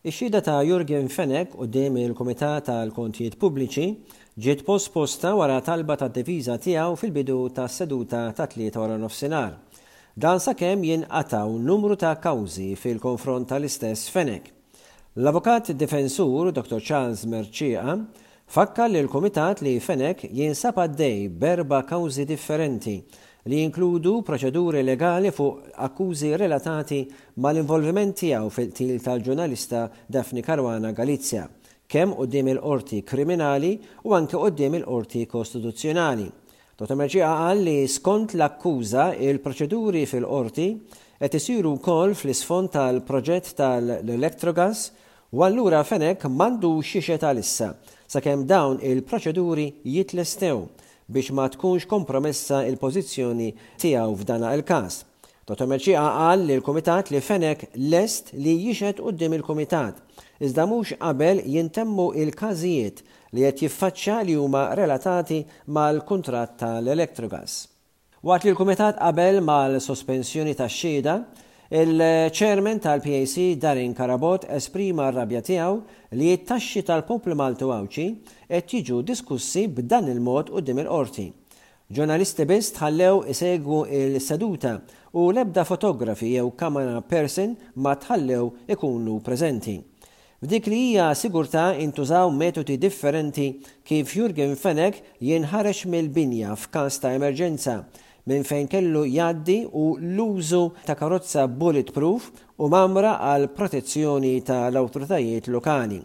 Ix-xhieda ta' Jurgen Fenech quddiem il-Kumitat tal-Kontijiet Pubbliċi ġiet posposta wara talba tad-difiża tiegħu fil-bidu tas-seduta ta' 3:00 PM. Dan sakemm jinqataw numru ta' kawżi fil-konfront tal-istess Fenech. L-avukat difensur Dr. Charles Merċieqa fakkar lill-Kumitat li Fenech jinsab għaddej b'4 kawżi differenti li jinkludu proċeduri legali fuq akkużi relatati mal-involviment tiegħu fil-qtil tal-ġurnalista Daphne Caruana Galizia, kemm quddiem il-qorti kriminali u anke quddiem il-qorti kostituzzjonali. Dr. Merċieqa qal li skont l-akkuża il-proċeduri fil-qorti qed isiru wkoll fl-isfond tal-proġett tal-Electrogas u allura Fenech m'għandux xixet għalissa sakemm dawn il-proċeduri jitlestew biex ma tkunx kompromessa il-pożizzjoni tiegħu f'dan il-każ. Dr. Merċieqa qal lill-Kumitat li Fenech lest li jixhed quddiem il-Kumitat, iżda mhux qabel jintemmu il-każijiet li qed jiffaċċja li huma relatati mal-kuntratt tal-Electrogas. Waqt li l-Kumitat qabel mal-sospensjoni tax-xhieda, il-Chairman tal-PAC Darin Karabot esprima r-rabja tiegħu li t-taxxi tal-poplu Maltu Għawċi qed jiġu diskussi b'dan il-mod quddiem il-qorti. Ġurnalisti biss tħallew isegwu il-seduta u l-ebda fotografi jew camera person ma tħallew ikunu preżenti. F'dik li hija sigurtà intużaw metodi differenti kif Jurgen Fenech jinħareġ mill-binja f'każ ta' emerġenza minn fejn kellu jgħaddi u l-użu ta' karozza bulletproof u mamra għal protezzjoni tal-awtoritajiet lokali.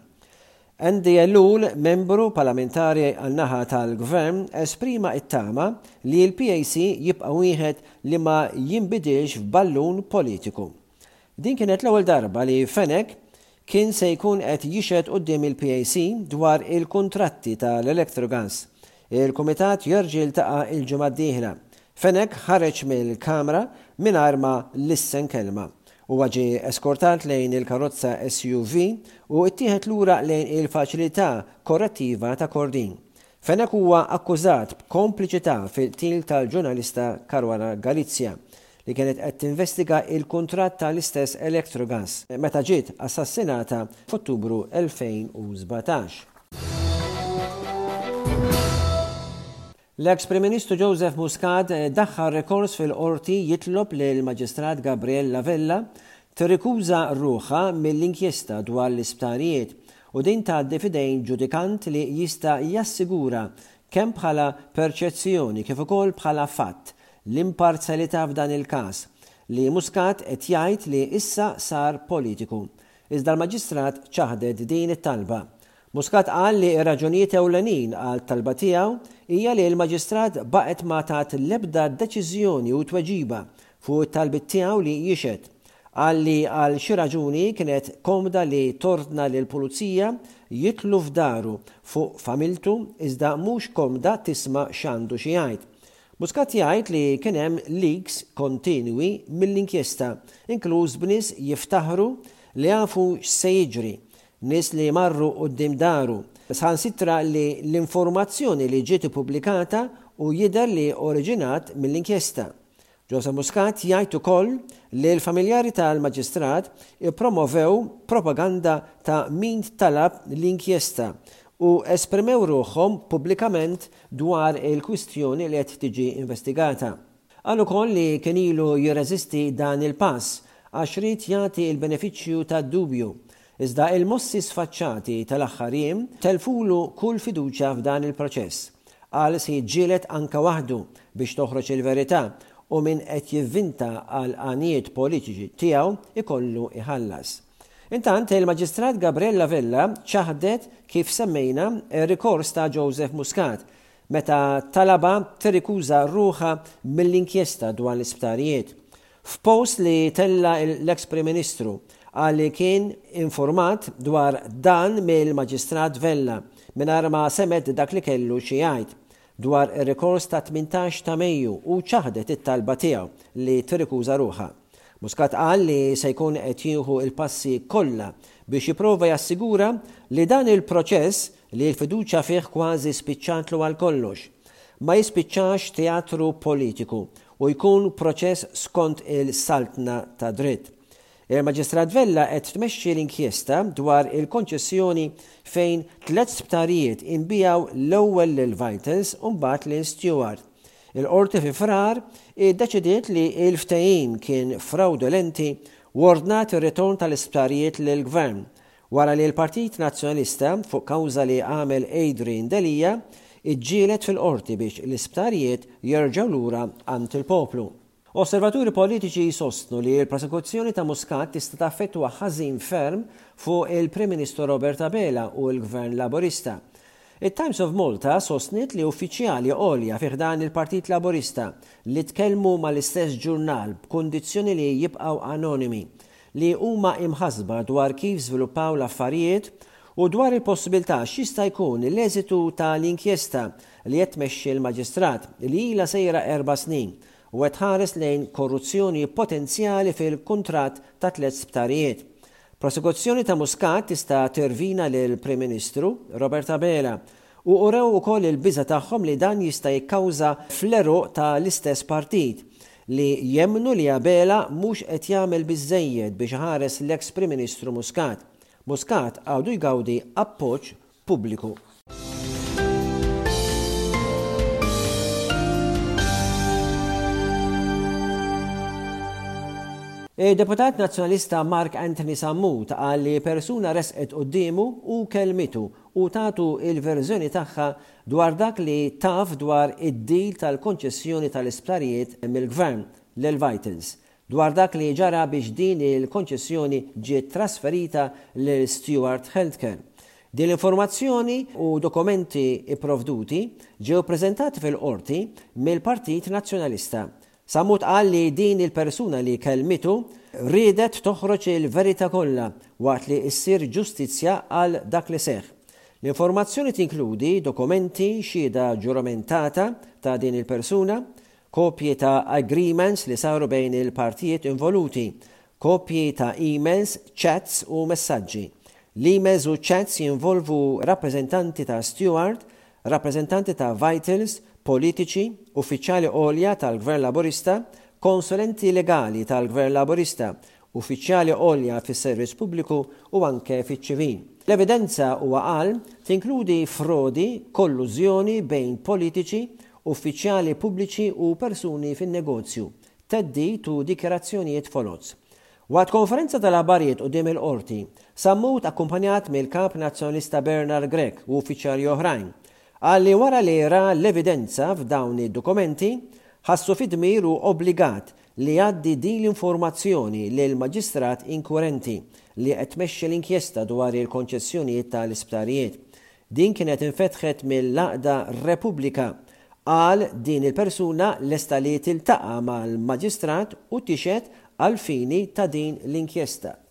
Andy Ellul, membru parlamentari għal-naħa tal-Gvern, esprima it-tama li l-PAC jibqa' wieħed li ma jinbidilx f'ballun politiku. Din kienet l-ewwel darba li Fenech kien se jkun qed jixhed quddiem il-PAC dwar il-kuntratti tal-Electrogas. Il-Kumitat jerġa' jiltaqa' il-ġimgħa d-dieħla. Fenech ħareġ mill-kamra mingħajr ma lissen kelma u ġie eskortat lejn il-karozza SUV u ttieħed lura lejn il-faċilità korrettiva ta' Kordin. Fenech huwa akkużat b'kompliċità fil-qtil tal-ġurnalista Caruana Galizia li kienet qed tinvestiga il-kuntratt tal-istess Electrogas meta ġiet assassinata f'Ottubru 2017. L-eks Prim Ministru Joseph Muscat daħħal rekors fil-qorti jitlob lill-Maġistrat Gabriel Lavella tirrikuża ruħha mill-inkjesta dwar l-isptarijiet u din tgħaddi f'idejn ġudikant li jista' jassigura kemm bħala perċezzjoni kif ukoll bħala fatt l-imparzjalità f'dan il-każ li Muscat qed jgħid li issa sar politiku. Iżda l-Maġistrat ċaħdet din it-talba. Muscat qal li r-raġunijiet ewlenin għal talba tiegħu hija li l-Maġistrat baqgħet ma tat l-ebda deċiżjoni u tweġiba fuq it-talbit tiegħu li jixhed. Qal li għal xi raġuni kienet komda li tordna lil pulizija jitlu f'daru fuq familtu iżda mhux komda tisma' x'għandu xi jgħid. Muscat jgħid li kien hemm leaks kontinwi mill-inkjesta, inkluż b'nies jiftaħru li jafu x'se jiġri, nies li marru quddiem daru, saħansitra li l-informazzjoni li ġiet ippubblikata u jidher li oriġinat mill-inkjesta. Joseph Muscat jgħid ukoll li l-familjari tal-Maġistrat ippromovew propaganda ta' min talab l-inkjesta u esprimew ruħhom pubblikament dwar il-kwistjoni li qed tiġi investigata. Qal ukoll li kien ilu jirreżisti dan il-pass għax rid jagħti l-benefiċċju tad-dubju. Iżda il-mossi sfaċċati tal-aħħar jiem telfulu kull fiduċja f'dan il-proċess. Qal se jiġġieled anke waħdu biex toħroġ il-verità u min qed jivvinta għal għanijiet politiċi tiegħu ikollu iħallas. Intant il-Maġistrat Gabriel Lavella ċaħdet kif semmejna ir-rikors ta' Joseph Muscat meta talaba tirrikuża ruħha mill-inkjesta dwar l-isptarijiet. F'post li tella l-eks Prim Ministru qal li kien informat dwar dan mill-Maġistrat Vella mingħajr ma semed dak li kellu xi jgħid dwar ir-rikors ta' 18 ta' Mejju u ċaħdet it-talba tiegħu li tirrikuża ruħha. Muscat qal li se jkun qed jieħu l-passi kollha biex jipprova jassigura li dan il-proċess li l-fiduċja fih kważi spiċċatlu għal kollox ma jispiċċax teatru politiku u jkun proċess skont il-saltna ta' dritt. Il-Maġistrat Vella qed tmexxi l-inkjesta dwar il-konċessjoni fejn 3 sptarijiet inbijaw l-ewwel lil Vitals u mbagħad lil Stewart. Il-qorti fi frar iddeċidiet li l-ftehim kien fraudolenti u ordnat ir-ritorn tal-isptarijiet lill-Gvern wara li l-Partit Nazzjonalista fuq kawża li għamel Adrian Delija iġġieled fil-qorti biex l-isptarijiet jerġgħu lura għand il-poplu. Osservaturi politiċi jsostnu li l-prosekuzzjoni ta' Muscat tista' taffettwa ħażin ferm fuq il-Prim Ministru Robert Abela u l-Gvern Laburista. Il-Times of Malta sostniet li uffiċjali għolja fih dan il-Partit Laburista li tkellmu mal-istess ġurnal b'kundizzjoni li jibqgħu anonimi li huma imħasba dwar kif żviluppaw l-affarijiet u dwar il-possibilità x'jista' jkun l-eżitu tal-inkjesta li qed tmexxi l-Maġistrat li ilha sejra 4 snin u qed ħares lejn korruzzjoni potenzjali fil-kuntratt ta' 3 sptarijiet. Prosekuzzjoni ta' Muscat tista' tervina lil Prim Ministru Robert Abela u urew ukoll il-biża' tagħhom li dan jista' jikkawża fl-eruq tal-istess partit li jemmnu li Abela mhux qed jagħmel biżżejjed biex ħares l-eks Prim Ministru Muscat. Muscat għadu jgawdi appoġġ pubbliku. Il-Deputat Nazzjonalista Mark Anthony Sammut qal li persuna resqet qudiemu u kelmitu u tagħtu il-verżjoni tagħha dwar dak li taf dwar id-dil tal-konċessjoni tal-isptarijiet mill-Gvern lil Vitals, dwar dak li ġara biex din il-konċessjoni ġiet trasferita lil Stewart Healthcare. Din l-informazzjoni u dokumenti ipprovduti ġew preżentati fil-qorti mill-Partit Nazzjonalista. Sammut qal li din il-persuna li kelmitu riedet toħroġ il-verità kollha waqt li ssir ġustizzja għal dak li seħħ. L-informazzjoni tinkludi dokumenti xhieda ġuramentata ta' din il-persuna, kopji ta' agreements li saru bejn il-partijiet involuti, kopji ta' emails, chats u messaġġi. L-emails u chats jinvolvu rappreżentanti ta' Stewart, rappreżentanti ta' Vitals, politiċi, uffiċjali għolja tal-Gvern Laburista, konsulenti legali tal-Gvern Laburista, uffiċjali għolja fis-servizz pubbliku u anke fiċ-ċivil. L-evidenza huwa qal tinkludi frodi, kollużjoni bejn politiċi, uffiċjali pubbliċi u persuni fin-negozju, teddid u dikjarazzjonijiet foloz. Waqt konferenza tal-aħbarijiet quddiem il-qorti, Sammut akkumpanjat mill-Kap Nazzjonalista Bernard Gregg u uffiċjali oħrajn. Għalli wara li ra l-evidenza f'dawn id-dokumenti, ħassu fid-dmir u obbligat li jgħaddi din l-informazzjoni lil maġistrat inkurenti li qed tmexxi l-inkjesta dwar il-konċessjonijiet tal-isptarijiet. Din kienet infetħet mill-Laqda Repubblika qal din il-persuna lesta li tiltaqa' mal-maġistrat u tixed għal fini ta' din l-inkjesta.